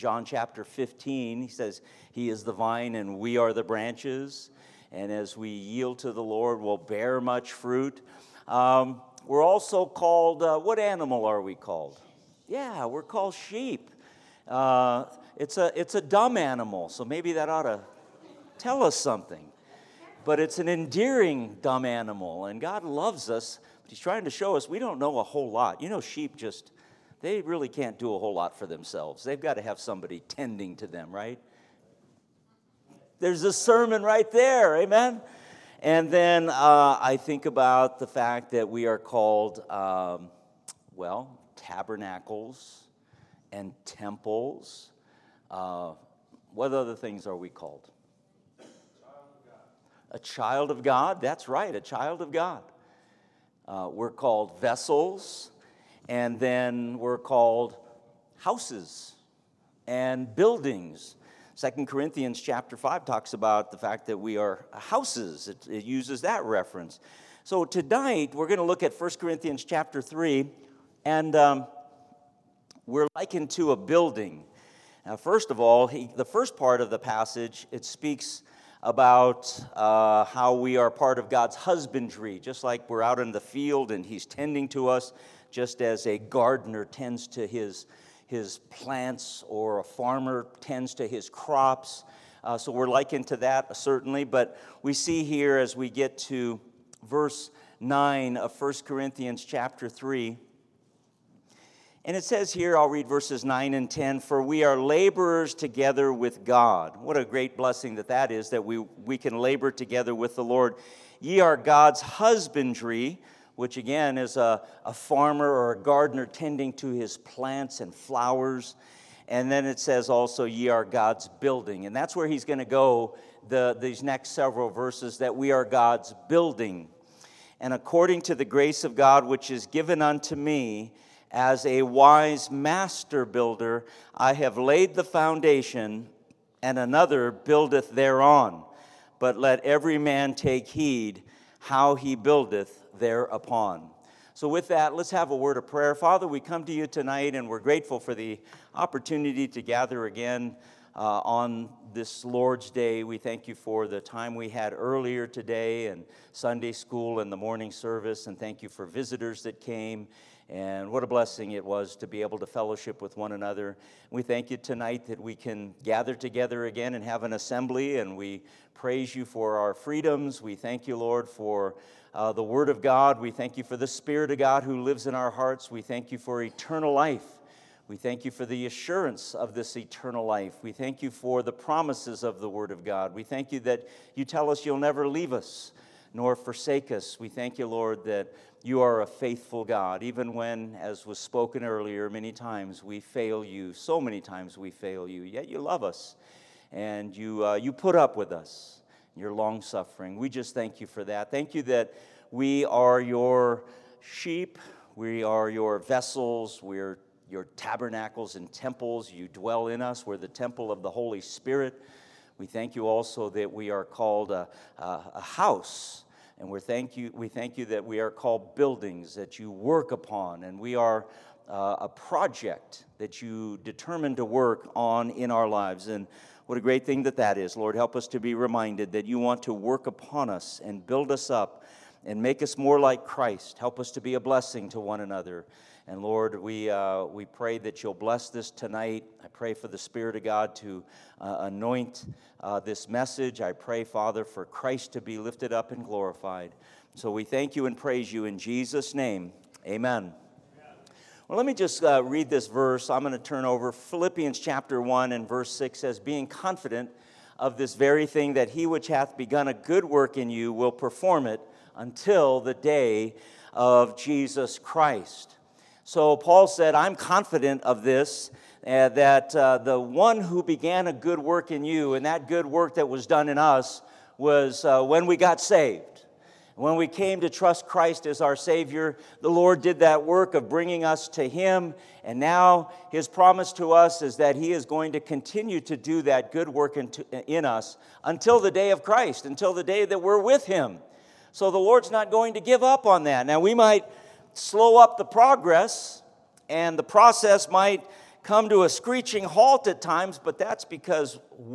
John chapter 15, he says, He is the vine and we are the branches. And as we yield to the Lord, we'll bear much fruit. We're also called, what animal are we called? Yeah, we're called sheep. It's a dumb animal, so maybe that ought to tell us something. But it's an endearing dumb animal, and God loves us, but He's trying to show us we don't know a whole lot. You know, sheep they really can't do a whole lot for themselves. They've got to have somebody tending to them, right? There's a sermon right there, amen? And then I think about the fact that we are called, tabernacles and temples. What other things are we called? A child of God, that's right, a child of God. We're called vessels. And then we're called houses and buildings. 2 Corinthians chapter 5 talks about the fact that we are houses. It uses that reference. So tonight, we're going to look at 1 Corinthians chapter 3, and we're likened to a building. Now, first of all, the first part of the passage, it speaks about how we are part of God's husbandry, just like we're out in the field and He's tending to us, just as a gardener tends to his plants or a farmer tends to his crops. So we're likened to that, certainly. But we see here as we get to verse 9 of 1 Corinthians chapter 3, and it says here, I'll read verses 9 and 10, "For we are laborers together with God." What a great blessing that is, that we can labor together with the Lord. "Ye are God's husbandry," which again is a farmer or a gardener tending to his plants and flowers. And then it says also, "Ye are God's building." And that's where he's going to go these next several verses, that we are God's building. "And according to the grace of God which is given unto me, as a wise master builder, I have laid the foundation, and another buildeth thereon. But let every man take heed how he buildeth thereupon." So with that, let's have a word of prayer. Father, we come to you tonight, and we're grateful for the opportunity to gather again on this Lord's Day. We thank you for the time we had earlier today, and Sunday school and the morning service, and thank you for visitors that came. And what a blessing it was to be able to fellowship with one another. We thank you tonight that we can gather together again and have an assembly, and we praise you for our freedoms. We thank you, Lord, for the Word of God. We thank you for the Spirit of God who lives in our hearts. We thank you for eternal life. We thank you for the assurance of this eternal life. We thank you for the promises of the Word of God. We thank you that you tell us you'll never leave us nor forsake us. We thank you, Lord, that you are a faithful God, even when, as was spoken earlier, many times we fail you. So many times we fail you, yet you love us, and you put up with us. You're long-suffering. We just thank you for that. Thank you that we are your sheep. We are your vessels. We're your tabernacles and temples. You dwell in us. We're the temple of the Holy Spirit. We thank you also that we are called a house. And we thank you that we are called buildings that you work upon, and we are a project that you determine to work on in our lives. And what a great thing that is. Lord, help us to be reminded that you want to work upon us and build us up and make us more like Christ. Help us to be a blessing to one another. And Lord, we pray that you'll bless this tonight. I pray for the Spirit of God to anoint this message. I pray, Father, for Christ to be lifted up and glorified. So we thank you and praise you in Jesus' name. Amen. Well, let me just read this verse. I'm going to turn over. Philippians chapter 1 and verse 6 says, "Being confident of this very thing, that he which hath begun a good work in you will perform it until the day of Jesus Christ." So Paul said, I'm confident of this, that the one who began a good work in you, and that good work that was done in us, was when we got saved. When we came to trust Christ as our Savior, the Lord did that work of bringing us to Him, and now His promise to us is that He is going to continue to do that good work in us until the day of Christ, until the day that we're with Him. So the Lord's not going to give up on that. Now, we might slow up the progress, and the process might come to a screeching halt at times, but that's because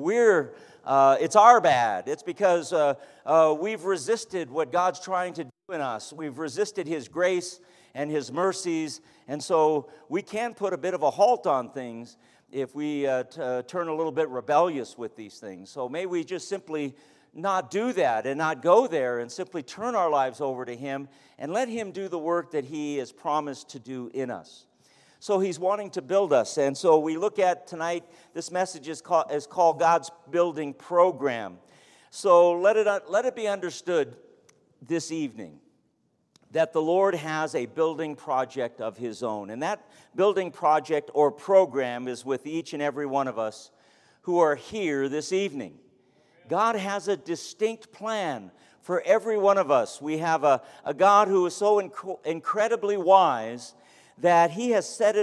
it's our bad. It's because we've resisted what God's trying to do in us. We've resisted His grace and His mercies, and so we can put a bit of a halt on things if we turn a little bit rebellious with these things. So may we just simply not do that and not go there and simply turn our lives over to Him and let Him do the work that He has promised to do in us. So He's wanting to build us. And so we look at tonight, this message is called God's Building Program. So let it be understood this evening that the Lord has a building project of His own. And that building project or program is with each and every one of us who are here this evening. God has a distinct plan for every one of us. We have a God who is so incredibly wise that He has set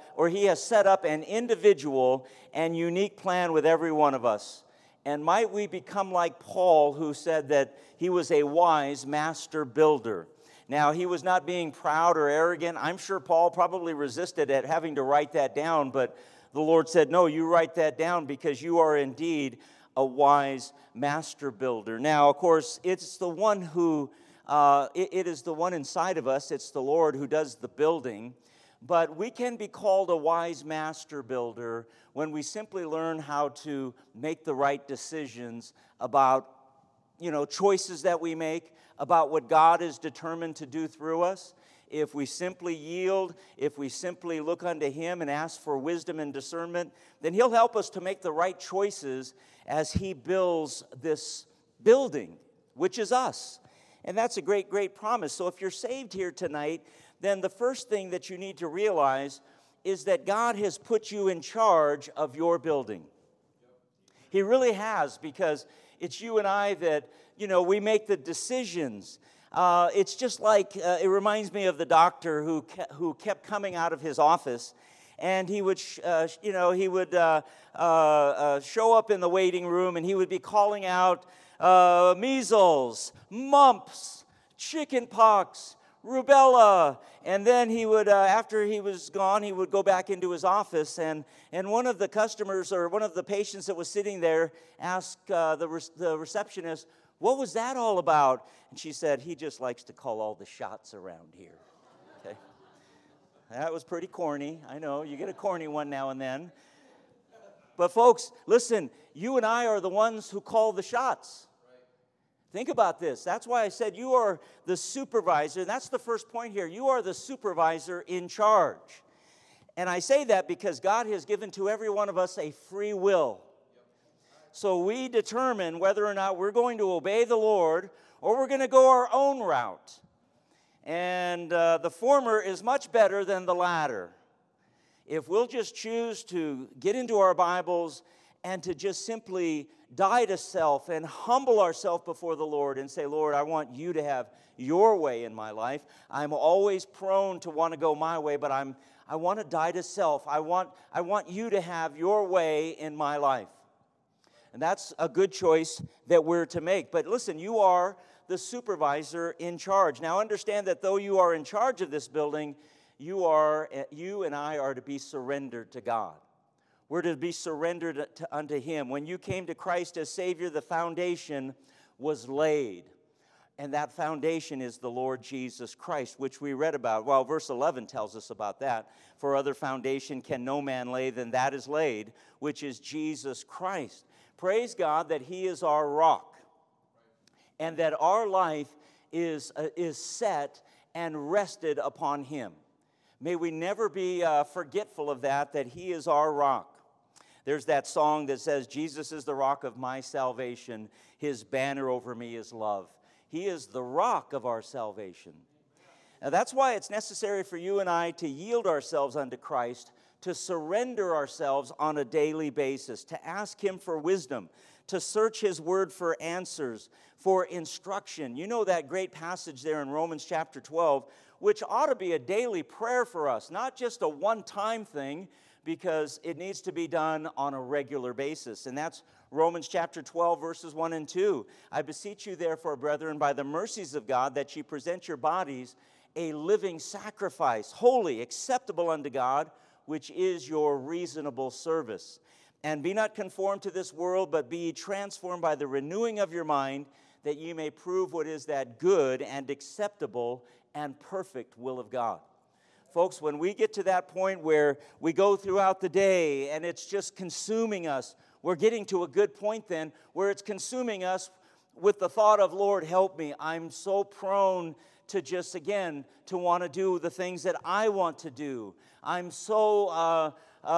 up an individual and unique plan with every one of us. And might we become like Paul, who said that he was a wise master builder. Now, he was not being proud or arrogant. I'm sure Paul probably resisted at having to write that down, but the Lord said, no, you write that down because you are indeed a wise master builder. Now, of course, it's the one who, it is the one inside of us. It's the Lord who does the building. But we can be called a wise master builder when we simply learn how to make the right decisions about, choices that we make, about what God is determined to do through us. If we simply yield, if we simply look unto Him and ask for wisdom and discernment, then He'll help us to make the right choices as He builds this building, which is us. And that's a great, great promise. So if you're saved here tonight, then the first thing that you need to realize is that God has put you in charge of your building. He really has, because it's you and I that, we make the decisions. It's just like, it reminds me of the doctor who kept coming out of his office, and he would, show up in the waiting room, and he would be calling out measles, mumps, chicken pox, rubella, and then he would, after he was gone, he would go back into his office, and one of the customers or one of the patients that was sitting there asked the receptionist, what was that all about? And she said, he just likes to call all the shots around here. Okay, that was pretty corny. I know, you get a corny one now and then. But folks, listen, you and I are the ones who call the shots. Think about this. That's why I said you are the supervisor. And that's the first point here. You are the supervisor in charge. And I say that because God has given to every one of us a free will. So we determine whether or not we're going to obey the Lord or we're going to go our own route. And the former is much better than the latter. If we'll just choose to get into our Bibles and to just simply die to self and humble ourselves before the Lord and say, Lord, I want you to have your way in my life. I'm always prone to want to go my way, but I want to die to self. I want you to have your way in my life. And that's a good choice that we're to make. But listen, you are the supervisor in charge. Now understand that though you are in charge of this building, you and I are to be surrendered to God. We're to be surrendered unto Him. When you came to Christ as Savior, the foundation was laid. And that foundation is the Lord Jesus Christ, which we read about. Well, verse 11 tells us about that. For other foundation can no man lay than that is laid, which is Jesus Christ. Praise God that He is our rock. And that our life is set and rested upon Him. May we never be forgetful of that He is our rock. There's that song that says, Jesus is the rock of my salvation. His banner over me is love. He is the rock of our salvation. Now that's why it's necessary for you and I to yield ourselves unto Christ, to surrender ourselves on a daily basis, to ask Him for wisdom, to search His word for answers, for instruction. You know that great passage there in Romans chapter 12, which ought to be a daily prayer for us, not just a one-time thing, because it needs to be done on a regular basis. And that's Romans chapter 12, verses 1 and 2. I beseech you, therefore, brethren, by the mercies of God, that ye present your bodies a living sacrifice, holy, acceptable unto God, which is your reasonable service. And be not conformed to this world, but be transformed by the renewing of your mind, that ye may prove what is that good and acceptable and perfect will of God. Folks, when we get to that point where we go throughout the day and it's just consuming us, we're getting to a good point then where it's consuming us with the thought of, Lord, help me. I'm so prone to just, again, to want to do the things that I want to do. I'm so,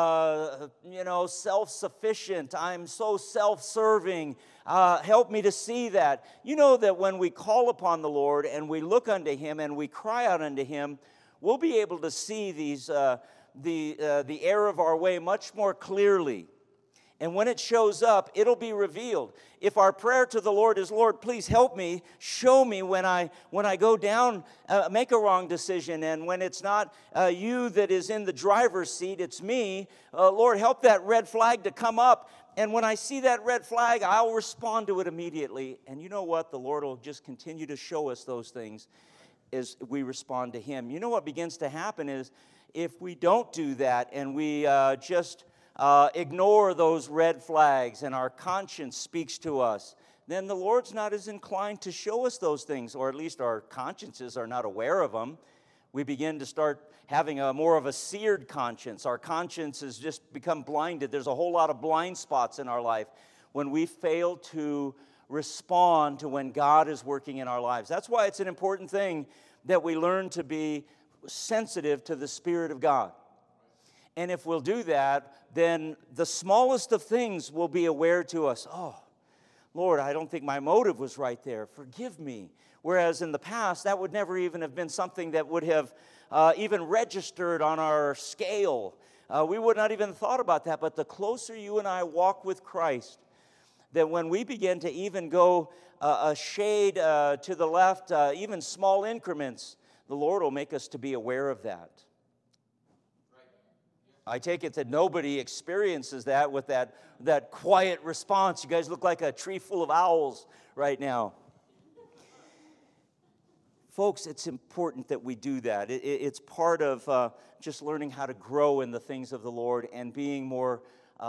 self-sufficient. I'm so self-serving. Help me to see that. You know that when we call upon the Lord and we look unto Him and we cry out unto Him, we'll be able to see the error of our way much more clearly. And when it shows up, it'll be revealed. If our prayer to the Lord is, Lord, please help me, show me when I go down, make a wrong decision, and when it's not you that is in the driver's seat, it's me, Lord, help that red flag to come up. And when I see that red flag, I'll respond to it immediately. And you know what? The Lord will just continue to show us those things as we respond to Him. You know what begins to happen is if we don't do that and we just ignore those red flags and our conscience speaks to us, then the Lord's not as inclined to show us those things, or at least our consciences are not aware of them. We begin to start having more of a seared conscience. Our conscience has just become blinded. There's a whole lot of blind spots in our life when we fail to respond to when God is working in our lives. That's why it's an important thing that we learn to be sensitive to the Spirit of God. And if we'll do that, then the smallest of things will be aware to us. Oh, Lord, I don't think my motive was right there. Forgive me. Whereas in the past, that would never even have been something that would have even registered on our scale. We would not even thought about that. But the closer you and I walk with Christ, that when we begin to even go a shade to the left, even small increments, the Lord will make us to be aware of that. I take it that nobody experiences that with that quiet response. You guys look like a tree full of owls right now. Folks, it's important that we do that. It's part of just learning how to grow in the things of the Lord and being more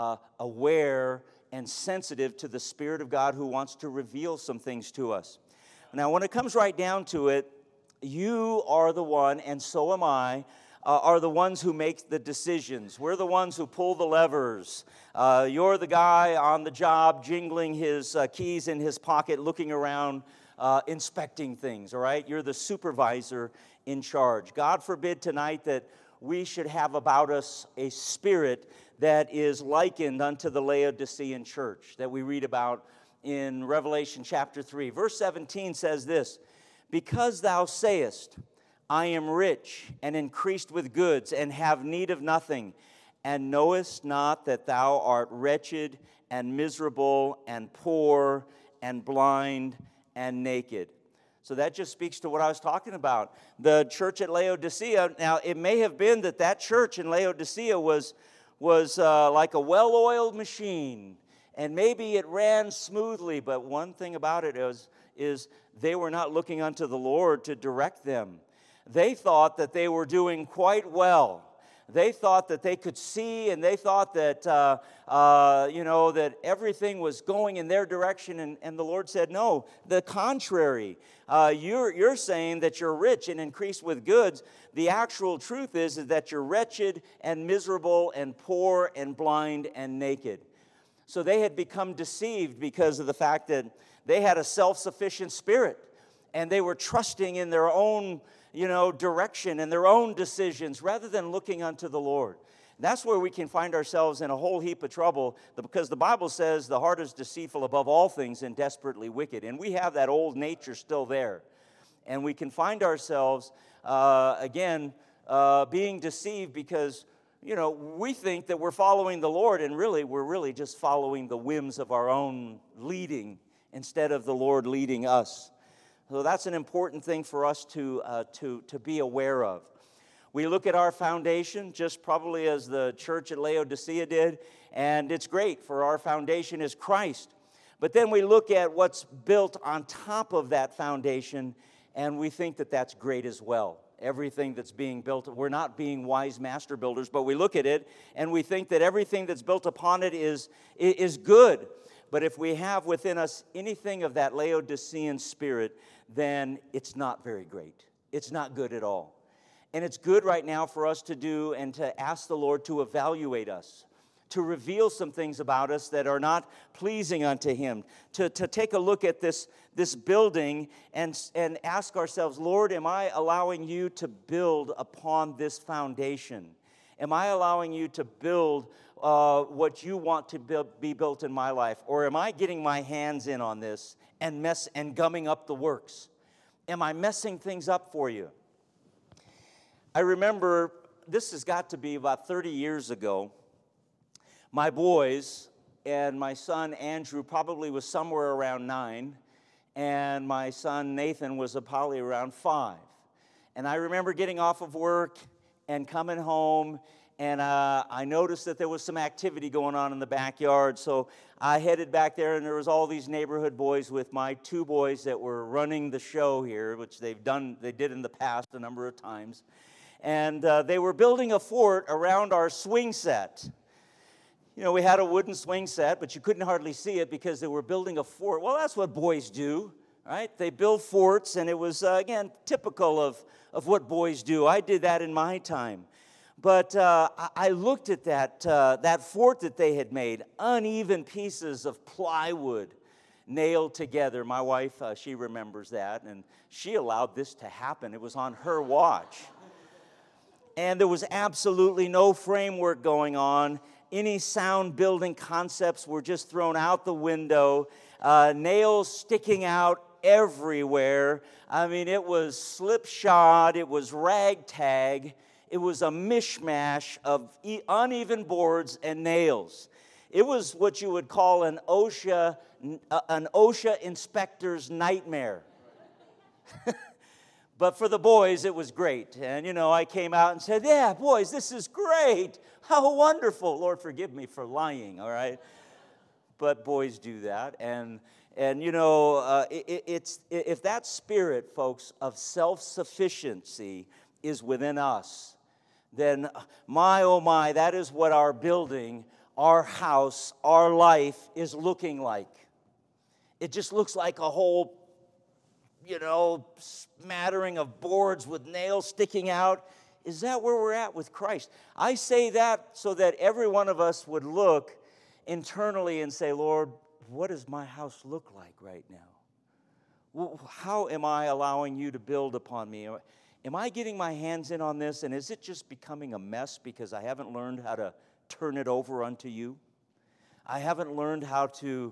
aware and sensitive to the Spirit of God who wants to reveal some things to us. Now, when it comes right down to it, you are the one, and so am I, are the ones who make the decisions. We're the ones who pull the levers. You're the guy on the job jingling his keys in his pocket, looking around, inspecting things, all right? You're the supervisor in charge. God forbid tonight that we should have about us a spirit that is likened unto the Laodicean church that we read about in Revelation chapter 3. Verse 17 says this, "Because thou sayest, I am rich and increased with goods and have need of nothing, and knowest not that thou art wretched and miserable and poor and blind and naked." So that just speaks to what I was talking about. The church at Laodicea, now it may have been that church in Laodicea was like a well-oiled machine, and maybe it ran smoothly, but one thing about it is they were not looking unto the Lord to direct them. They thought that they were doing quite well. They thought that they could see, and they thought that that everything was going in their direction. And the Lord said, "No, the contrary. You're saying that you're rich and increased with goods. The actual truth is that you're wretched and miserable and poor and blind and naked." So they had become deceived because of the fact that they had a self-sufficient spirit, and they were trusting in their own direction and their own decisions rather than looking unto the Lord. That's where we can find ourselves in a whole heap of trouble, because the Bible says the heart is deceitful above all things and desperately wicked. And we have that old nature still there. And we can find ourselves, being deceived because, we think that we're following the Lord, and we're really just following the whims of our own leading instead of the Lord leading us. So that's an important thing for us to be aware of. We look at our foundation, just probably as the church at Laodicea did, and it's great, for our foundation is Christ. But then we look at what's built on top of that foundation, and we think that that's great as well. everything that's being built. We're not being wise master builders, but we look at it and we think that everything that's built upon it is good. But if we have within us anything of that Laodicean spirit, then it's not very great. It's not good at all. And it's good right now for us to do and to ask the Lord to evaluate us, to reveal some things about us that are not pleasing unto Him, to take a look at this building and ask ourselves, Lord, am I allowing you to build upon this foundation? Am I allowing you to build what you want to be built in my life? Or am I getting my hands in on this and gumming up the works? Am I messing things up for you? I remember, this has got to be about 30 years ago, my boys and my son Andrew probably was somewhere around 9, and my son Nathan was probably around 5. And I remember getting off of work and coming home, and I noticed that there was some activity going on in the backyard, so I headed back there, and there was all these neighborhood boys with my 2 boys that were running the show here, which they did in the past a number of times. And they were building a fort around our swing set. You know, we had a wooden swing set, but you couldn't hardly see it because they were building a fort. Well, that's what boys do, right? They build forts, and it was, again, typical of what boys do. I did that in my time. But I looked at that fort that they had made, uneven pieces of plywood nailed together. My wife, she remembers that, and she allowed this to happen. It was on her watch. And there was absolutely no framework going on. Any sound building concepts were just thrown out the window. Nails sticking out everywhere. I mean, it was slipshod. It was ragtag. It was a mishmash of uneven boards and nails. It was what you would call an OSHA inspector's nightmare. But for the boys, it was great. And, you know, I came out and said, yeah, boys, this is great. How wonderful. Lord, forgive me for lying, all right? But boys do that. And you know, if that spirit, folks, of self-sufficiency is within us, then my, oh my, that is what our building, our house, our life is looking like. It just looks like a whole, you know, smattering of boards with nails sticking out. Is that where we're at with Christ? I say that so that every one of us would look internally and say, Lord, what does my house look like right now? How am I allowing you to build upon me? Am I getting my hands in on this, and is it just becoming a mess because I haven't learned how to turn it over unto you? I haven't learned how to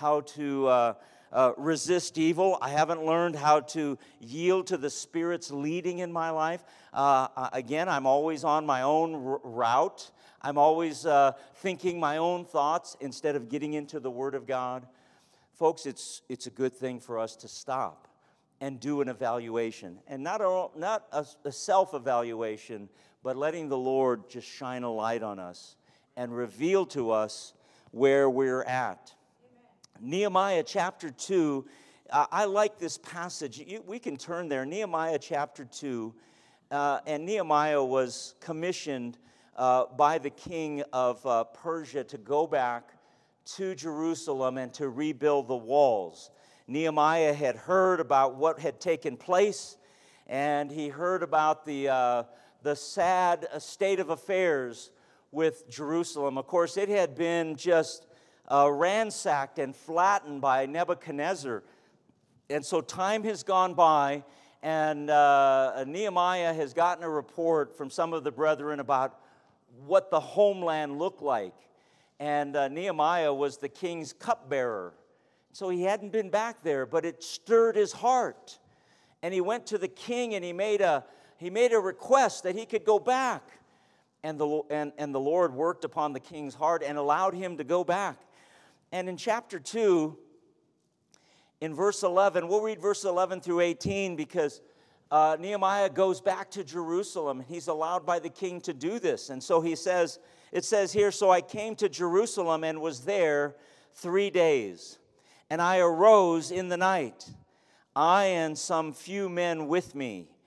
resist evil. I haven't learned how to yield to the Spirit's leading in my life. Again, I'm always on my own route. I'm always thinking my own thoughts instead of getting into the Word of God. Folks, it's a good thing for us to stop and do an evaluation. And not a self-evaluation, but letting the Lord just shine a light on us and reveal to us where we're at. Nehemiah chapter 2, I like this passage. We can turn there. Nehemiah chapter 2, and Nehemiah was commissioned by the king of Persia to go back to Jerusalem and to rebuild the walls. Nehemiah had heard about what had taken place, and he heard about the sad state of affairs with Jerusalem. Of course, it had been just ransacked and flattened by Nebuchadnezzar. And so time has gone by, and Nehemiah has gotten a report from some of the brethren about what the homeland looked like. And Nehemiah was the king's cupbearer. So he hadn't been back there, but it stirred his heart. And he went to the king and he made a request that he could go back. And the Lord worked upon the king's heart and allowed him to go back. And in chapter 2, in verse 11, we'll read verse 11 through 18 because Nehemiah goes back to Jerusalem. He's allowed by the king to do this. And so it says here, so I came to Jerusalem and was there 3 days. And I arose in the night, I and some few men with me.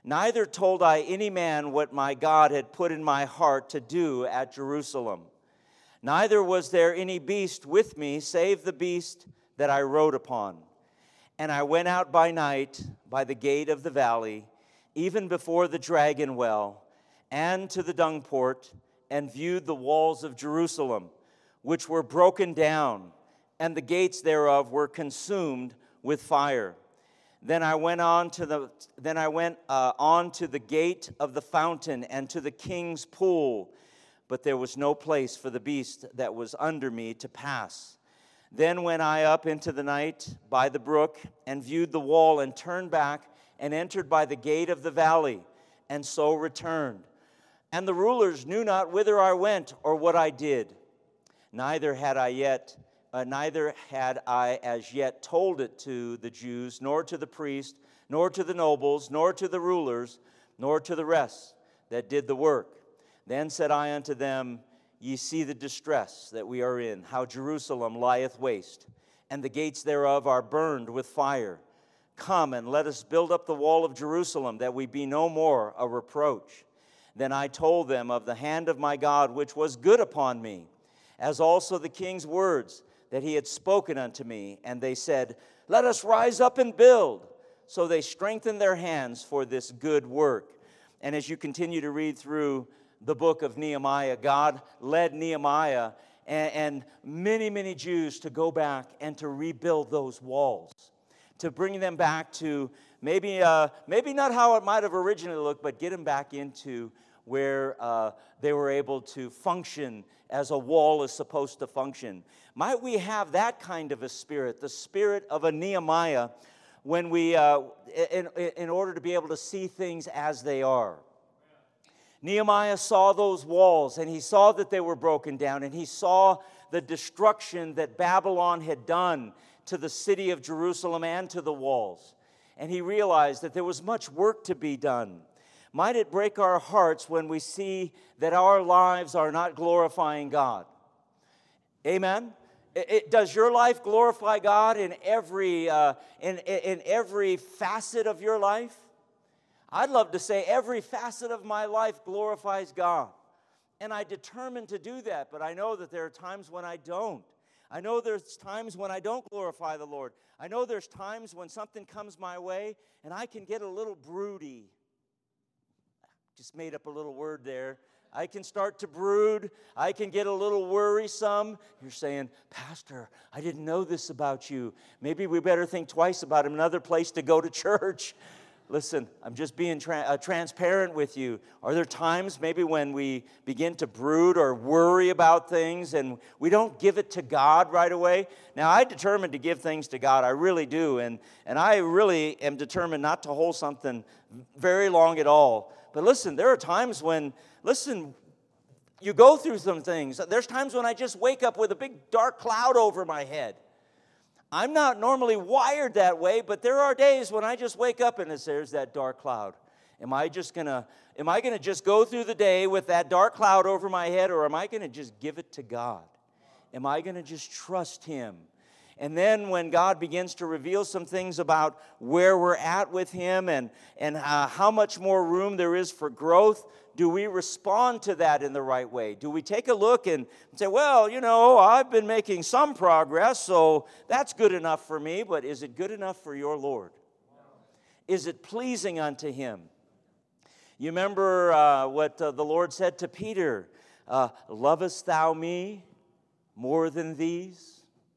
Neither told I any man what my God had put in my heart to do at Jerusalem. Neither was there any beast with me, save the beast that I rode upon. And I went out by night by the gate of the valley, even before the dragon well, and to the dung port, and viewed the walls of Jerusalem, which were broken down, and the gates thereof were consumed with fire. Then I went on to the gate of the fountain and to the king's pool, but there was no place for the beast that was under me to pass. Then went I up into the night by the brook, and viewed the wall, and turned back, and entered by the gate of the valley, and so returned. And the rulers knew not whither I went or what I did. Neither had I as yet told it to the Jews, nor to the priests, nor to the nobles, nor to the rulers, nor to the rest that did the work. Then said I unto them, Ye see the distress that we are in, how Jerusalem lieth waste, and the gates thereof are burned with fire. Come, and let us build up the wall of Jerusalem, that we be no more a reproach. Then I told them of the hand of my God, which was good upon me, as also the king's words that he had spoken unto me. And they said, Let us rise up and build. So they strengthened their hands for this good work. And as you continue to read through the book of Nehemiah, God led Nehemiah and many, many Jews to go back and to rebuild those walls, to bring them back to maybe not how it might have originally looked, but get them back into where they were able to function as a wall is supposed to function. Might we have that kind of a spirit, the spirit of a Nehemiah, when we, in order to be able to see things as they are. Nehemiah saw those walls, and he saw that they were broken down, and he saw the destruction that Babylon had done to the city of Jerusalem and to the walls. And he realized that there was much work to be done. Might it break our hearts when we see that our lives are not glorifying God? Amen? Does your life glorify God in every facet of your life? I'd love to say every facet of my life glorifies God. And I determined to do that, but I know that there are times when I don't. I know there's times when I don't glorify the Lord. I know there's times when something comes my way and I can get a little broody. Just made up a little word there. I can start to brood. I can get a little worrisome. You're saying, Pastor, I didn't know this about you. Maybe we better think twice about another place to go to church. Listen, I'm just being transparent with you. Are there times maybe when we begin to brood or worry about things and we don't give it to God right away? Now, I determined to give things to God. I really do. And I really am determined not to hold something very long at all. But listen, there are times when, you go through some things. There's times when I just wake up with a big dark cloud over my head. I'm not normally wired that way, but there are days when I just wake up and there's that dark cloud. Am I gonna just go through the day with that dark cloud over my head, or am I gonna just give it to God? Am I gonna just trust Him? And then when God begins to reveal some things about where we're at with Him and how much more room there is for growth, do we respond to that in the right way? Do we take a look and say, well, I've been making some progress, so that's good enough for me, but is it good enough for your Lord? Is it pleasing unto Him? You remember what the Lord said to Peter, lovest thou me more than these?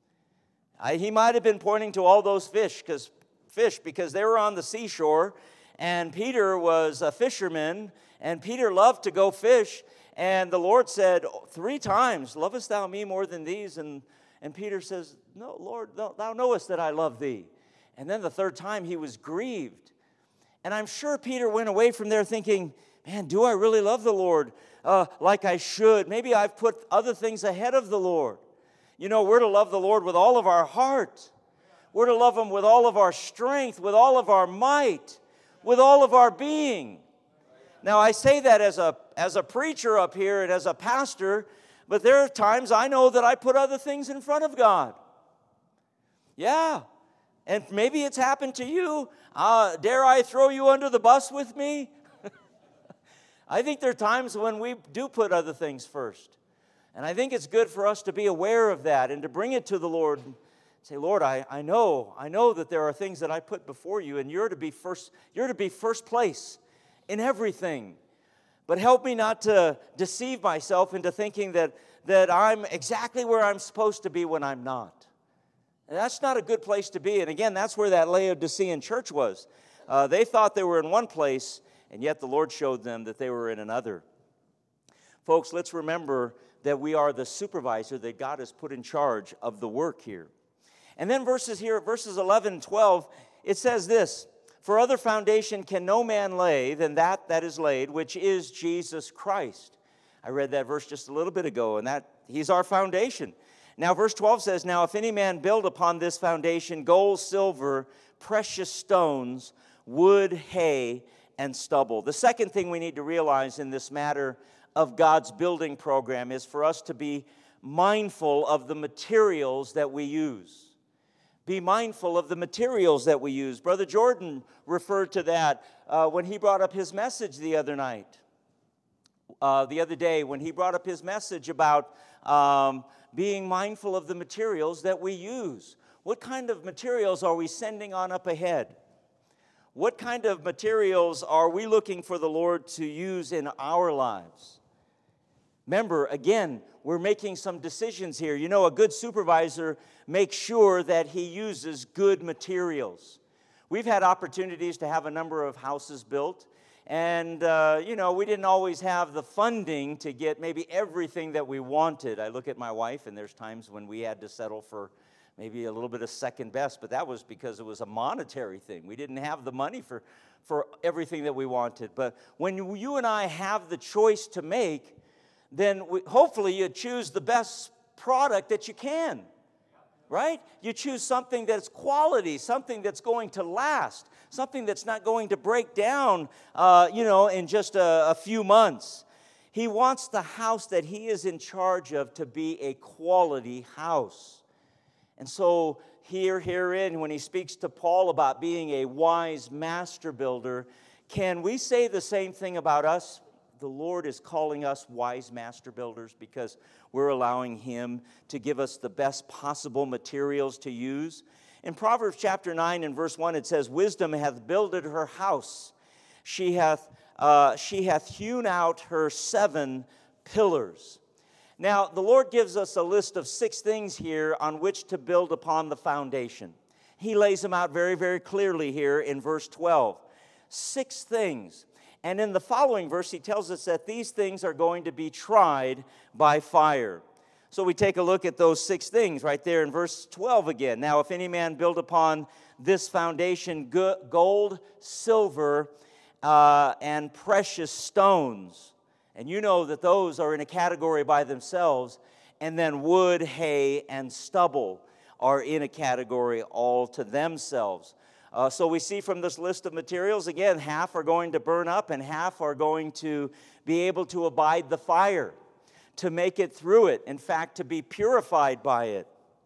He might have been pointing to all those fish because they were on the seashore, and Peter was a fisherman, and Peter loved to go fish, and the Lord said 3 times, lovest thou me more than these? And Peter says, no, Lord, thou knowest that I love thee. And then the 3rd time he was grieved. And I'm sure Peter went away from there thinking, man, do I really love the Lord like I should? Maybe I've put other things ahead of the Lord. We're to love the Lord with all of our heart. We're to love Him with all of our strength, with all of our might, with all of our being. Now, I say that as a preacher up here and as a pastor, but there are times I know that I put other things in front of God. Yeah, And maybe it's happened to you. Dare I throw you under the bus with me? I think there are times when we do put other things first. And I think it's good for us to be aware of that and to bring it to the Lord and say, Lord, I know that there are things that I put before you, and you're to be first place in everything. But help me not to deceive myself into thinking that I'm exactly where I'm supposed to be when I'm not. And that's not a good place to be. And again, that's where that Laodicean church was. They thought they were in one place, and yet the Lord showed them that they were in another. Folks, let's remember that we are the supervisor that God has put in charge of the work here. And then verses 11 and 12, it says this, for other foundation can no man lay than that is laid, which is Jesus Christ. I read that verse just a little bit ago, and that He's our foundation. Now, verse 12 says, now if any man build upon this foundation gold, silver, precious stones, wood, hay, and stubble. The second thing we need to realize in this matter of God's building program is for us to be mindful of the materials that we use. Be mindful of the materials that we use. Brother Jordan referred to that when he brought up his message the other day, when he brought up his message about being mindful of the materials that we use. What kind of materials are we sending on up ahead? What kind of materials are we looking for the Lord to use in our lives? Remember, again, we're making some decisions here. You know, a good supervisor makes sure that he uses good materials. We've had opportunities to have a number of houses built, and, we didn't always have the funding to get maybe everything that we wanted. I look at my wife, and there's times when we had to settle for maybe a little bit of second best, but that was because it was a monetary thing. We didn't have the money for everything that we wanted. But when you and I have the choice to make, then hopefully you choose the best product that you can, right? You choose something that's quality, something that's going to last, something that's not going to break down, in just a few months. He wants the house that he is in charge of to be a quality house. And so herein, when he speaks to Paul about being a wise master builder, can we say the same thing about us? The Lord is calling us wise master builders because we're allowing Him to give us the best possible materials to use. In Proverbs chapter 9 and verse 1, it says, wisdom hath builded her house. She hath hewn out her 7 pillars. Now, the Lord gives us a list of 6 things here on which to build upon the foundation. He lays them out very, very clearly here in verse 12. 6 things. And in the following verse, he tells us that these things are going to be tried by fire. So we take a look at those 6 things right there in verse 12 again. Now, if any man build upon this foundation gold, silver, and precious stones. And you know that those are in a category by themselves. And then wood, hay, and stubble are in a category all to themselves. So we see from this list of materials, again, half are going to burn up and half are going to be able to abide the fire, to make it through it, in fact, to be purified by it.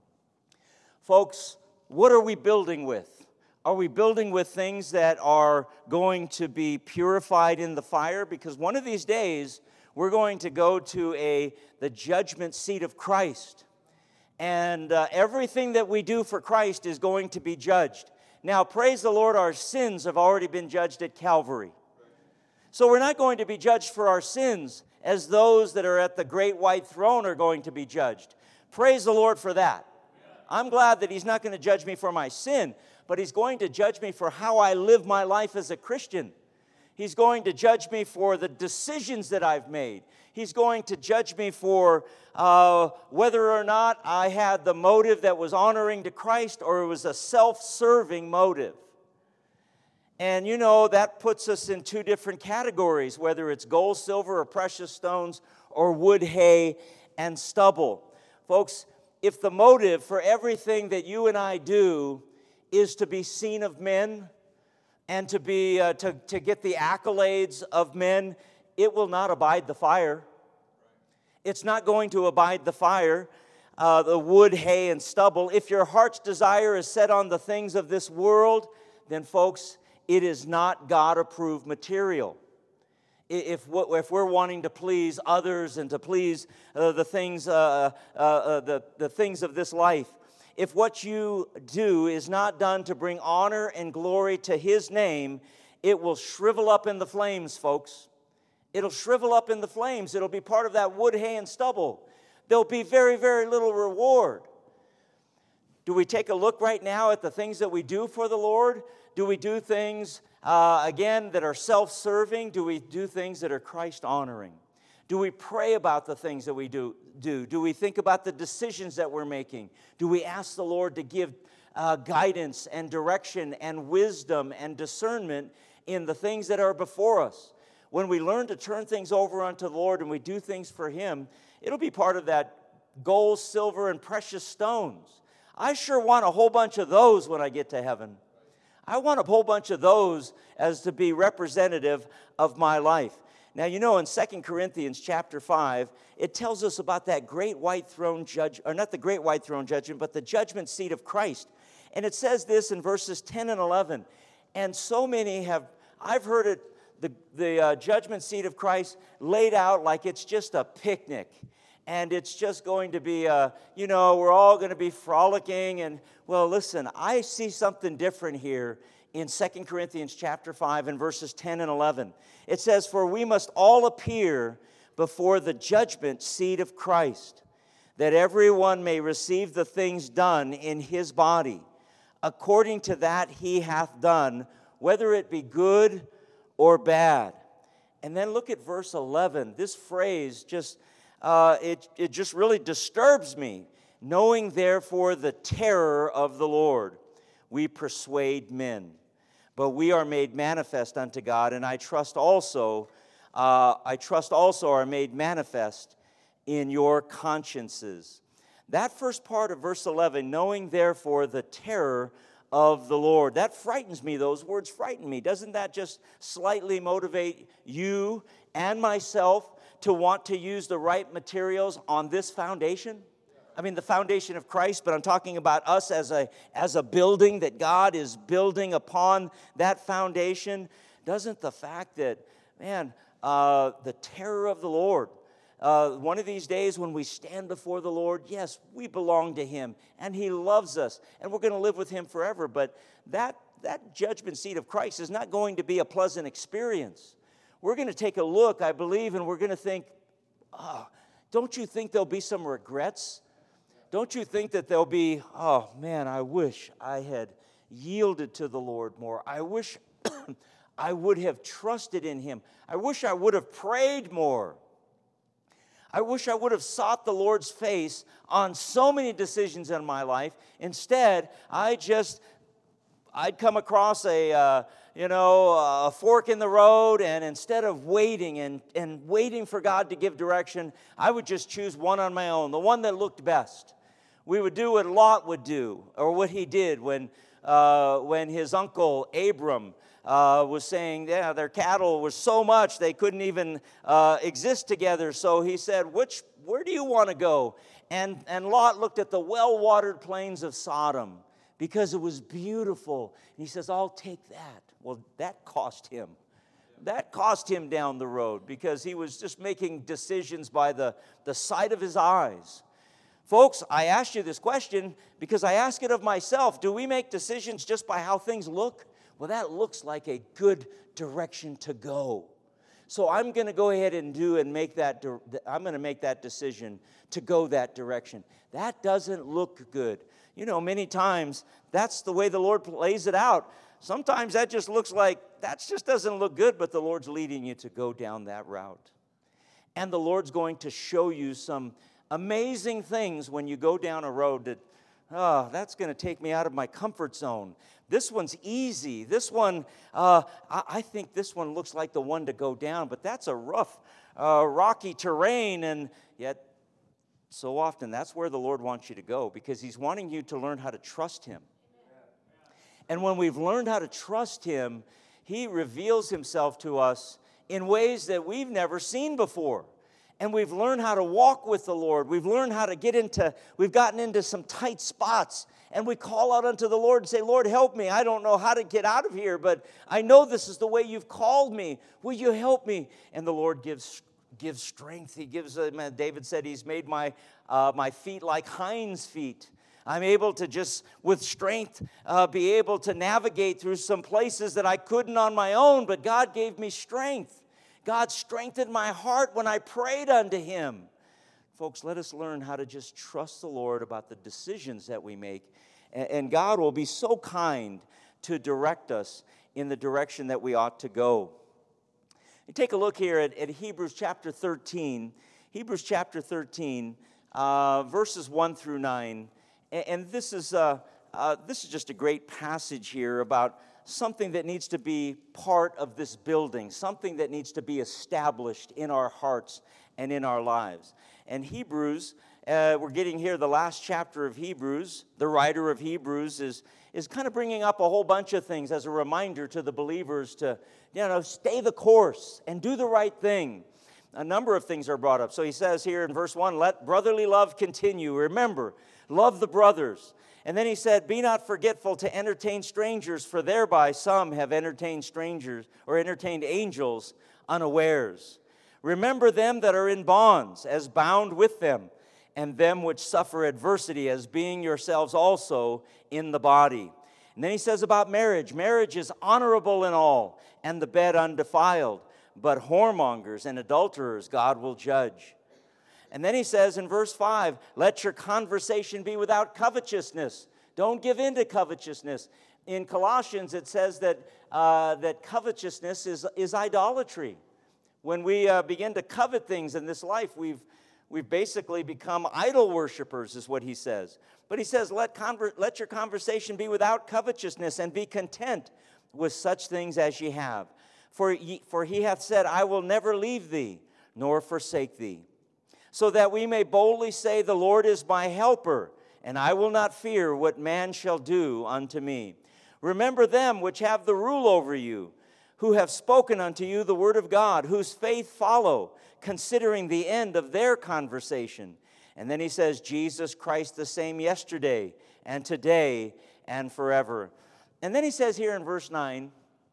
Folks, what are we building with? Are we building with things that are going to be purified in the fire? Because one of these days, we're going to go to the judgment seat of Christ. And everything that we do for Christ is going to be judged. Now, praise the Lord, our sins have already been judged at Calvary. So we're not going to be judged for our sins as those that are at the great white throne are going to be judged. Praise the Lord for that. I'm glad that He's not going to judge me for my sin, but He's going to judge me for how I live my life as a Christian. He's going to judge me for the decisions that I've made. He's going to judge me for whether or not I had the motive that was honoring to Christ or it was a self-serving motive. And that puts us in 2 different categories, whether it's gold, silver, or precious stones, or wood, hay, and stubble. Folks, if the motive for everything that you and I do is to be seen of men and to be to get the accolades of men, it will not abide the fire. It's not going to abide the fire. the wood, hay, and stubble. If your heart's desire is set on the things of this world, then folks, it is not God-approved material. If we're wanting to please others and to please the things of this life, if what you do is not done to bring honor and glory to His name, it will shrivel up in the flames, folks. It'll shrivel up in the flames. It'll be part of that wood, hay, and stubble. There'll be very, very little reward. Do we take a look right now at the things that we do for the Lord? Do we do things, again, that are self-serving? Do we do things that are Christ-honoring? Do we pray about the things that we do? Do we think about the decisions that we're making? Do we ask the Lord to give guidance and direction and wisdom and discernment in the things that are before us? When we learn to turn things over unto the Lord and we do things for Him, it'll be part of that gold, silver, and precious stones. I sure want a whole bunch of those when I get to heaven. I want a whole bunch of those as to be representative of my life. Now, you know, in 2 Corinthians chapter 5, it tells us about that great white throne judge, or not the great white throne judgment, but the judgment seat of Christ. And it says this in verses 10 and 11. And so many I've heard it, the judgment seat of Christ laid out like it's just a picnic. And it's just going to be, we're all going to be frolicking. And, well, listen, I see something different here in 2 Corinthians chapter 5 and verses 10 and 11. It says, "For we must all appear before the judgment seat of Christ, that everyone may receive the things done in his body, according to that he hath done, whether it be good or bad." And then look at verse 11. This phrase just... It just really disturbs me. "Knowing therefore the terror of the Lord, we persuade men. But we are made manifest unto God, and I trust also are made manifest in your consciences." That first part of verse 11, "knowing therefore the terror of the Lord," that frightens me. Those words frighten me. Doesn't that just slightly motivate you and myself to want to use the right materials on this foundation? I mean, the foundation of Christ, but I'm talking about us as a building, that God is building upon that foundation. Doesn't the fact that, the terror of the Lord, one of these days when we stand before the Lord, yes, we belong to Him, and He loves us, and we're going to live with Him forever, but that judgment seat of Christ is not going to be a pleasant experience. We're going to take a look, I believe, and we're going to think, don't you think there'll be some regrets? Don't you think that there'll be, I wish I had yielded to the Lord more. I wish I would have trusted in Him. I wish I would have prayed more. I wish I would have sought the Lord's face on so many decisions in my life. Instead, I'd come across a fork in the road, and instead of waiting and waiting for God to give direction, I would just choose one on my own, the one that looked best. We would do what Lot would do, or what he did when his uncle Abram was saying, their cattle was so much they couldn't even exist together. So he said, where do you want to go? And Lot looked at the well-watered plains of Sodom, because it was beautiful. And he says, I'll take that. Well, that cost him. That cost him down the road, because he was just making decisions by the sight of his eyes. Folks, I asked you this question because I ask it of myself. Do we make decisions just by how things look? Well, that looks like a good direction to go. So I'm going to go ahead and make that decision to go that direction. That doesn't look good. Many times, that's the way the Lord lays it out. Sometimes that just looks like, that just doesn't look good, but the Lord's leading you to go down that route. And the Lord's going to show you some amazing things when you go down a road that, that's going to take me out of my comfort zone. This one's easy. This one, I think this one looks like the one to go down, but that's a rough, rocky terrain, and yet so often that's where the Lord wants you to go, because He's wanting you to learn how to trust Him. And when we've learned how to trust Him, He reveals Himself to us in ways that we've never seen before. And we've learned how to walk with the Lord. We've learned how to we've gotten into some tight spots. And we call out unto the Lord and say, Lord, help me. I don't know how to get out of here, but I know this is the way you've called me. Will you help me? And the Lord gives strength. He gives, David said, he's made my feet like hinds' feet. I'm able to just, with strength, be able to navigate through some places that I couldn't on my own, but God gave me strength. God strengthened my heart when I prayed unto Him. Folks, let us learn how to just trust the Lord about the decisions that we make, and God will be so kind to direct us in the direction that we ought to go. You take a look here at Hebrews chapter 13. Hebrews chapter 13, verses 1 through 9. And this is just a great passage here about something that needs to be part of this building, something that needs to be established in our hearts and in our lives. And Hebrews, we're getting here the last chapter of Hebrews. The writer of Hebrews is kind of bringing up a whole bunch of things as a reminder to the believers to, stay the course and do the right thing. A number of things are brought up. So he says here in verse 1, let brotherly love continue. Remember, love the brothers. And then he said, be not forgetful to entertain strangers, for thereby some have entertained strangers or entertained angels unawares. Remember them that are in bonds, as bound with them, and them which suffer adversity, as being yourselves also in the body. And then he says about marriage, marriage is honorable in all, and the bed undefiled, but whoremongers and adulterers God will judge. And then he says in verse 5, let your conversation be without covetousness. Don't give in to covetousness. In Colossians, it says that covetousness is idolatry. When we begin to covet things in this life, we've basically become idol worshipers, is what he says. But he says, let your conversation be without covetousness, and be content with such things as ye have. For he hath said, I will never leave thee, nor forsake thee. So that we may boldly say, the Lord is my helper, and I will not fear what man shall do unto me. Remember them which have the rule over you, who have spoken unto you the word of God, whose faith follow, considering the end of their conversation. And then he says, Jesus Christ the same yesterday, and today, and forever. And then he says here in verse 9,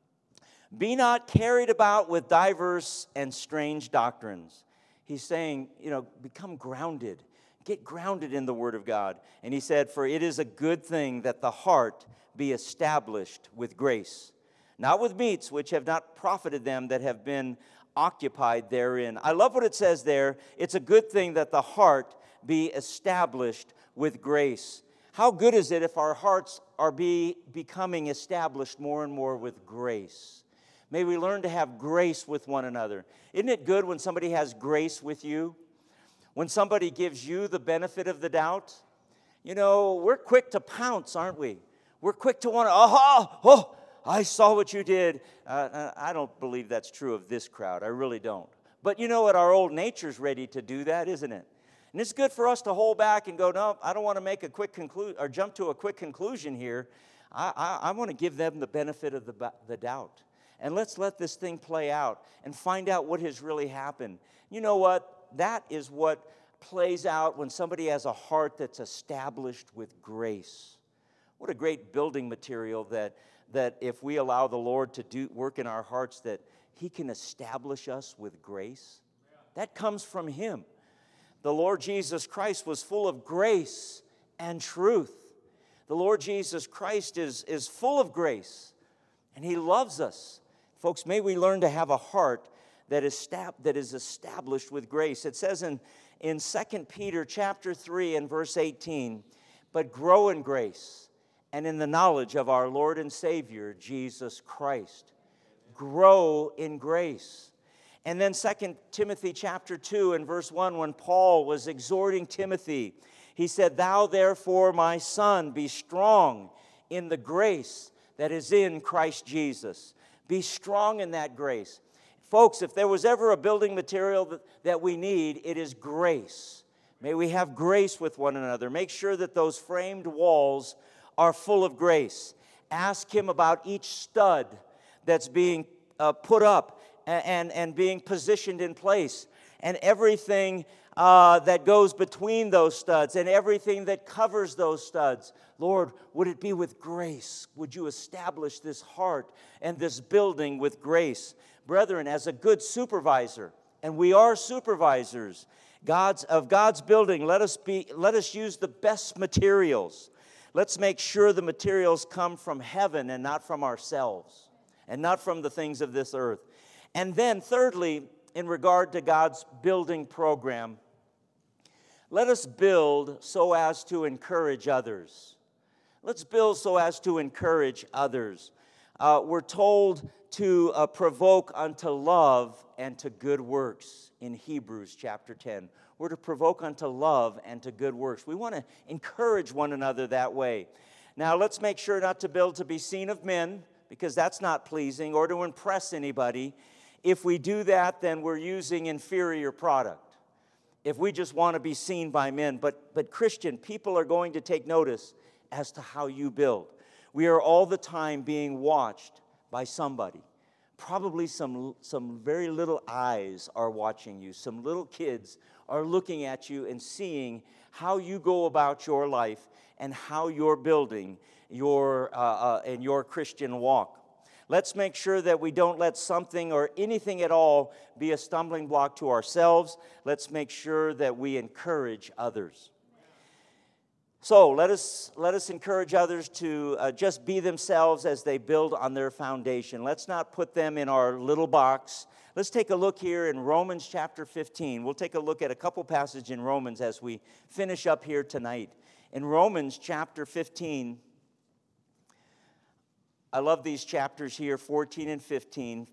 be not carried about with diverse and strange doctrines. He's saying, become grounded. Get grounded in the Word of God. And he said, for it is a good thing that the heart be established with grace, not with meats which have not profited them that have been occupied therein. I love what it says there. It's a good thing that the heart be established with grace. How good is it if our hearts are becoming established more and more with grace? May we learn to have grace with one another. Isn't it good when somebody has grace with you? When somebody gives you the benefit of the doubt? We're quick to pounce, aren't we? We're quick to want to, I saw what you did. I don't believe that's true of this crowd. I really don't. But you know what? Our old nature's ready to do that, isn't it? And it's good for us to hold back and go, no, I don't want to make a quick conclusion or jump to a quick conclusion here. I want to give them the benefit of the doubt. And let's let this thing play out and find out what has really happened. You know what? That is what plays out when somebody has a heart that's established with grace. What a great building material that if we allow the Lord to do work in our hearts, that He can establish us with grace. That comes from Him. The Lord Jesus Christ was full of grace and truth. The Lord Jesus Christ is full of grace, and He loves us. Folks, may we learn to have a heart that is established with grace. It says in 2 Peter chapter 3 and verse 18, but grow in grace and in the knowledge of our Lord and Savior, Jesus Christ. Grow in grace. And then 2 Timothy chapter 2 and verse 1, when Paul was exhorting Timothy, he said, thou therefore, my son, be strong in the grace that is in Christ Jesus. Be strong in that grace. Folks, if there was ever a building material that we need, it is grace. May we have grace with one another. Make sure that those framed walls are full of grace. Ask Him about each stud that's being put up and being positioned in place. and everything that goes between those studs and everything that covers those studs. Lord, would it be with grace? Would you establish this heart and this building with grace? Brethren, as a good supervisor, and we are supervisors of God's building, let us use the best materials. Let's make sure the materials come from heaven and not from ourselves, and not from the things of this earth. And then thirdly, in regard to God's building program, let us build so as to encourage others. Let's build so as to encourage others. We're told to provoke unto love and to good works in Hebrews chapter 10. We're to provoke unto love and to good works. We want to encourage one another that way. Now, let's make sure not to build to be seen of men, because that's not pleasing, or to impress anybody. If we do that, then we're using inferior product. If we just want to be seen by men. But Christian, people are going to take notice as to how you build. We are all the time being watched by somebody. Probably some very little eyes are watching you. Some little kids are looking at you and seeing how you go about your life and how you're building in your Christian walk. Let's make sure that we don't let something or anything at all be a stumbling block to ourselves. Let's make sure that we encourage others. So let us encourage others to just be themselves as they build on their foundation. Let's not put them in our little box. Let's take a look here in Romans chapter 15. We'll take a look at a couple passages in Romans as we finish up here tonight. In Romans chapter 15, I love these chapters here, 14 and 15.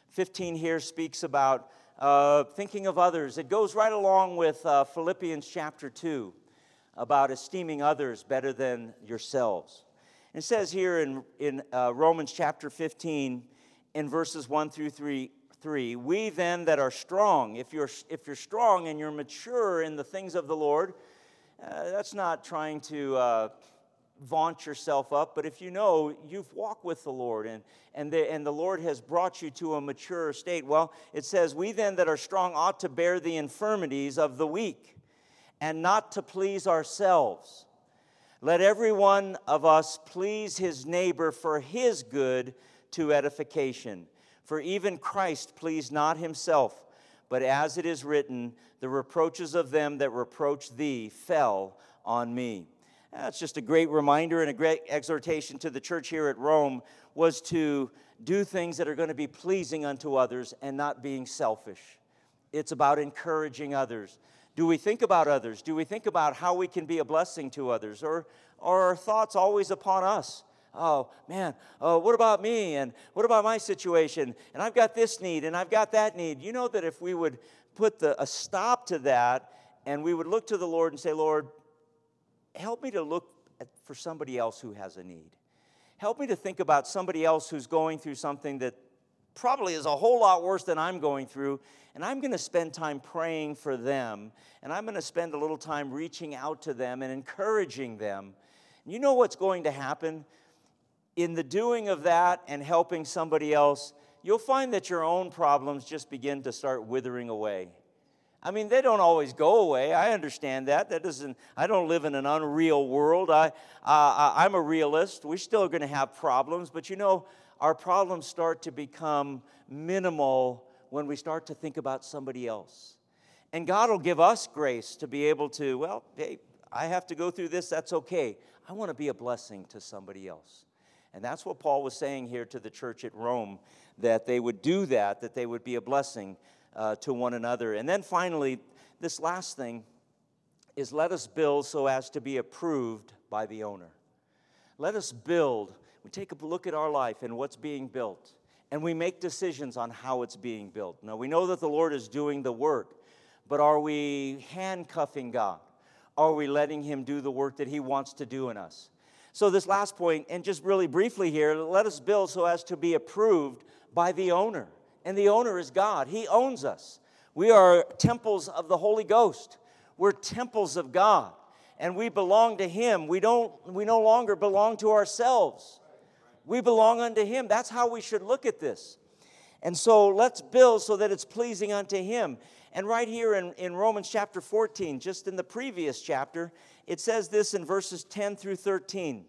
15 here speaks about thinking of others. It goes right along with Philippians chapter 2 about esteeming others better than yourselves. It says here in Romans chapter 15, in verses 1 through 3, we then that are strong, if you're strong and you're mature in the things of the Lord, that's not trying to vaunt yourself up, but if you know you've walked with the Lord and the Lord has brought you to a mature state, well, it says, we then that are strong ought to bear the infirmities of the weak and not to please ourselves. Let every one of us please his neighbor for his good to edification. For even Christ pleased not himself, but as it is written, the reproaches of them that reproach thee fell on me. That's just a great reminder and a great exhortation to the church here at Rome, was to do things that are going to be pleasing unto others and not being selfish. It's about encouraging others. Do we think about others? Do we think about how we can be a blessing to others? Or are our thoughts always upon us? Oh, man, what about me? And what about my situation? And I've got this need, and I've got that need. You know that if we would put a stop to that, and we would look to the Lord and say, Lord, help me to look for somebody else who has a need. Help me to think about somebody else who's going through something that probably is a whole lot worse than I'm going through, and I'm going to spend time praying for them, and I'm going to spend a little time reaching out to them and encouraging them. And you know what's going to happen? In the doing of that and helping somebody else, you'll find that your own problems just begin to start withering away. I mean, they don't always go away. I understand that. I don't live in an unreal world. I'm a realist. We're still going to have problems, but you know, our problems start to become minimal when we start to think about somebody else. And God will give us grace to be able to, well, hey, I have to go through this, that's okay. I want to be a blessing to somebody else. And that's what Paul was saying here to the church at Rome, that they would do that they would be a blessing to one another. And then finally, this last thing is let us build so as to be approved by the owner. Let us build. We take a look at our life and what's being built, and we make decisions on how it's being built. Now, we know that the Lord is doing the work, but are we handcuffing God? Are we letting him do the work that he wants to do in us? So this last point, and just really briefly here, let us build so as to be approved by the owner. And the owner is God. He owns us. We are temples of the Holy Ghost. We're temples of God. And we belong to him. We no longer belong to ourselves. We belong unto him. That's how we should look at this. And so let's build so that it's pleasing unto him. And right here in Romans chapter 14, just in the previous chapter, it says this in verses 10 through 13.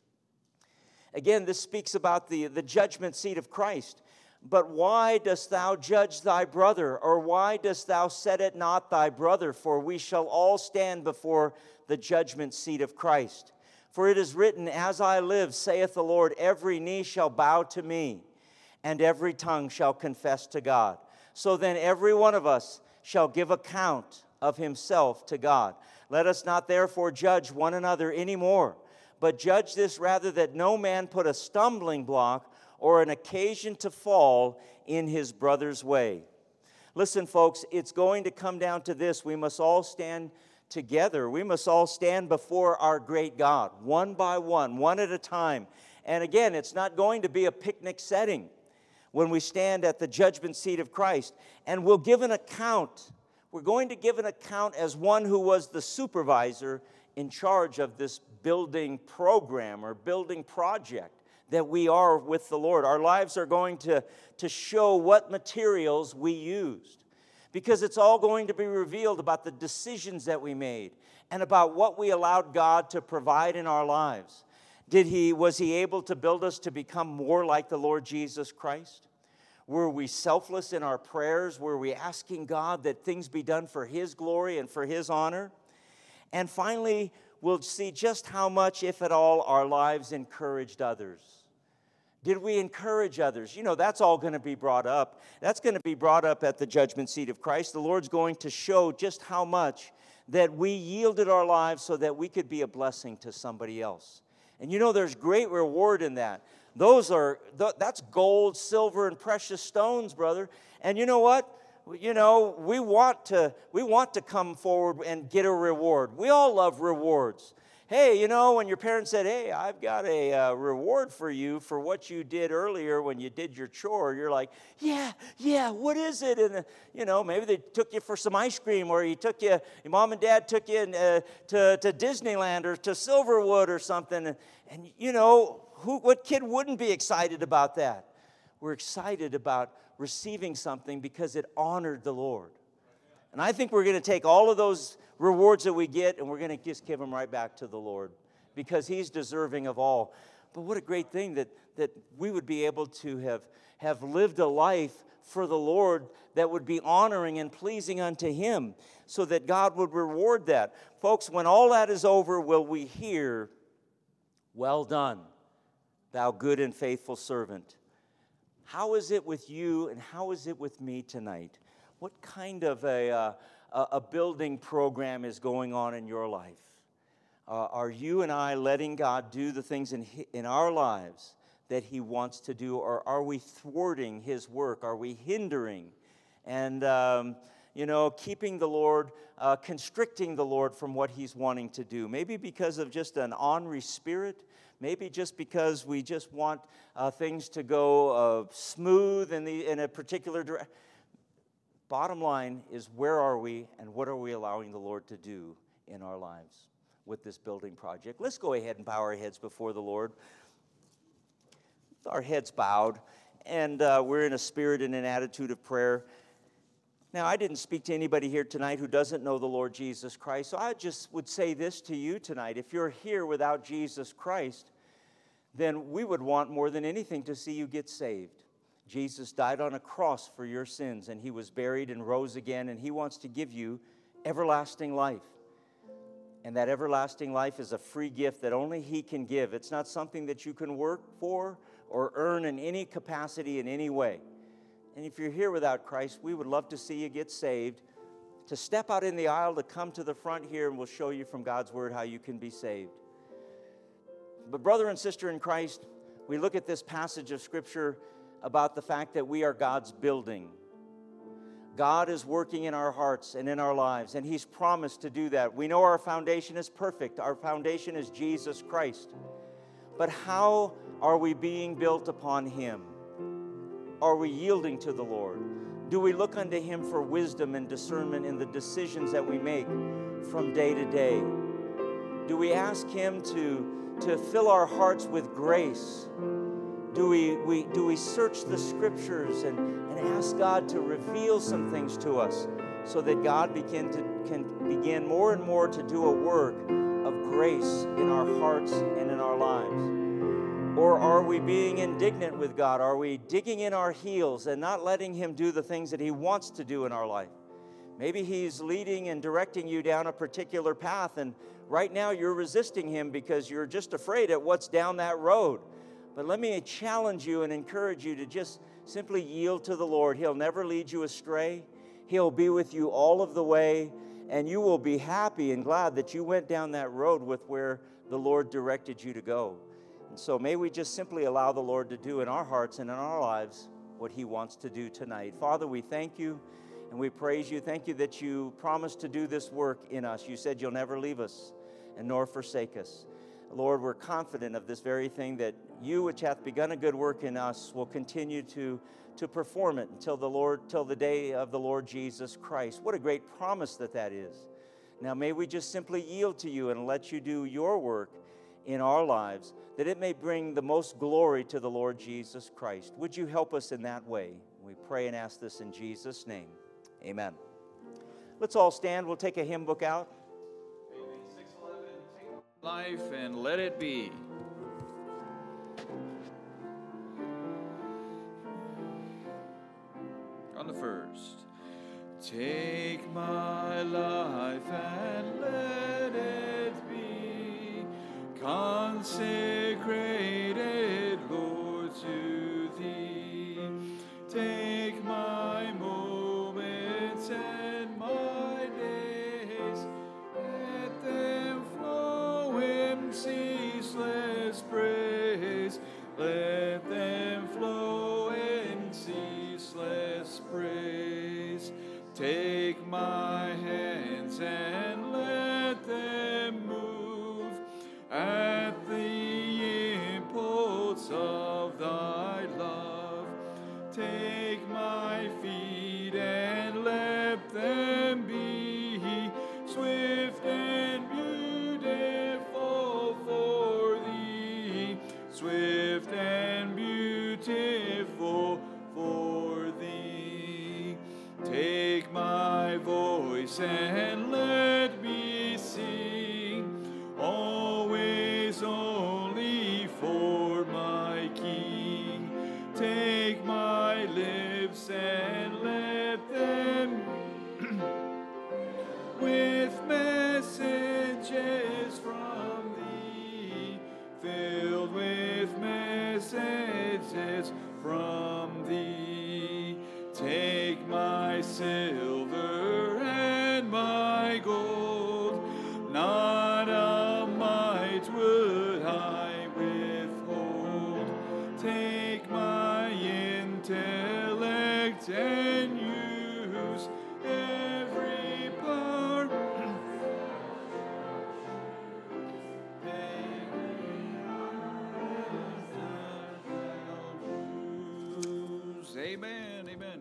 Again, this speaks about the judgment seat of Christ. But why dost thou judge thy brother? Or why dost thou set at naught thy brother? For we shall all stand before the judgment seat of Christ. For it is written, As I live, saith the Lord, every knee shall bow to me, and every tongue shall confess to God. So then every one of us shall give account of himself to God. Let us not therefore judge one another anymore, but judge this rather, that no man put a stumbling block or an occasion to fall in his brother's way. Listen, folks, it's going to come down to this. We must all stand together. We must all stand before our great God, one by one at a time. And again, it's not going to be a picnic setting when we stand at the judgment seat of Christ. And we'll give an account. We're going to give an account as one who was the supervisor in charge of this building program or building project that we are with the Lord. Our lives are going to show what materials we used, because it's all going to be revealed about the decisions that we made and about what we allowed God to provide in our lives. Was He able to build us to become more like the Lord Jesus Christ? Were we selfless in our prayers? Were we asking God that things be done for His glory and for His honor? And finally, we'll see just how much, if at all, our lives encouraged others. Did we encourage others? You know, that's all going to be brought up. That's going to be brought up at the judgment seat of Christ. The Lord's going to show just how much that we yielded our lives so that we could be a blessing to somebody else. And you know, there's great reward in that. That's gold, silver, and precious stones, brother. And you know what? You know, we want to come forward and get a reward. We all love rewards. Hey, you know, when your parents said, hey, I've got a reward for you for what you did earlier when you did your chore, you're like, yeah, what is it? And, you know, maybe they took you for some ice cream, or your mom and dad took you to Disneyland or to Silverwood or something. And you know, what kid wouldn't be excited about that? We're excited about receiving something because it honored the Lord. And I think we're going to take all of those rewards that we get, and we're going to just give them right back to the Lord, because He's deserving of all. But what a great thing that we would be able to have lived a life for the Lord that would be honoring and pleasing unto Him, so that God would reward that. Folks, when all that is over, will we hear, well done, thou good and faithful servant? How is it with you, and how is it with me tonight? What kind of a building program is going on in your life? Are you and I letting God do the things in our lives that He wants to do, or are we thwarting His work? Are we hindering and, keeping the Lord, constricting the Lord from what He's wanting to do? Maybe because of just an ornery spirit. Maybe just because we just want things to go smooth in a particular direction. Bottom line is, where are we, and what are we allowing the Lord to do in our lives with this building project? Let's go ahead and bow our heads before the Lord. Our heads bowed, and we're in a spirit and an attitude of prayer. Now, I didn't speak to anybody here tonight who doesn't know the Lord Jesus Christ, so I just would say this to you tonight. If you're here without Jesus Christ, then we would want more than anything to see you get saved. Jesus died on a cross for your sins, and He was buried and rose again, and He wants to give you everlasting life. And that everlasting life is a free gift that only He can give. It's not something that you can work for or earn in any capacity in any way. And if you're here without Christ, we would love to see you get saved, to step out in the aisle, to come to the front here, and we'll show you from God's Word how you can be saved. But brother and sister in Christ, we look at this passage of Scripture about the fact that we are God's building. God is working in our hearts and in our lives, and He's promised to do that. We know our foundation is perfect. Our foundation is Jesus Christ. But how are we being built upon Him? Are we yielding to the Lord? Do we look unto Him for wisdom and discernment in the decisions that we make from day to day? Do we ask Him to fill our hearts with grace? Do we search the Scriptures and ask God to reveal some things to us so that God can begin more and more to do a work of grace in our hearts and in our lives? Or are we being indignant with God? Are we digging in our heels and not letting Him do the things that He wants to do in our life? Maybe He's leading and directing you down a particular path, and right now you're resisting Him because you're just afraid at what's down that road. But let me challenge you and encourage you to just simply yield to the Lord. He'll never lead you astray. He'll be with you all of the way, and you will be happy and glad that you went down that road with where the Lord directed you to go. And so may we just simply allow the Lord to do in our hearts and in our lives what He wants to do tonight. Father, we thank You and we praise You. Thank You that You promised to do this work in us. You said You'll never leave us and nor forsake us. Lord, we're confident of this very thing, that You, which hath begun a good work in us, will continue to perform it till the day of the Lord Jesus Christ. What a great promise that is. Now may we just simply yield to You and let You do Your work in our lives, that it may bring the most glory to the Lord Jesus Christ. Would You help us in that way? We pray and ask this in Jesus' name. Amen. Let's all stand. We'll take a hymn book out. Amen. 611, take life and let it be. On the first. Take my life and let it be consecrated, Lord, to Thee. Take my moments and my days, let them flow in ceaseless praise. Let them flow in ceaseless praise. Take my hands and let them move at the impulse of Thy love. Take my feet and let them be swift and beautiful for Thee. Swift and beautiful for Thee. Take my voice and let me sing, always only for my King. Take my lips and let them with messages from Thee, filled with messages from Thee. Take my silver and my gold, not a mite would I withhold. Take my intellect and use every part. Amen, amen.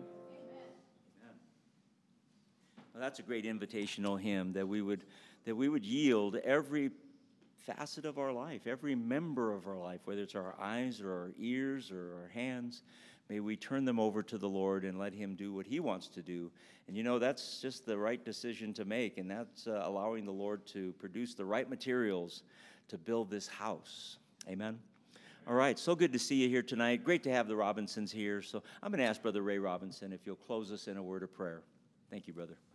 Well, that's a great invitational hymn, that we would yield every facet of our life, every member of our life, whether it's our eyes or our ears or our hands. May we turn them over to the Lord and let Him do what He wants to do. And that's just the right decision to make, and that's allowing the Lord to produce the right materials to build this house. Amen. All right, so good to see you here tonight. Great to have the Robinsons here. So I'm going to ask Brother Ray Robinson if you'll close us in a word of prayer. Thank you, brother.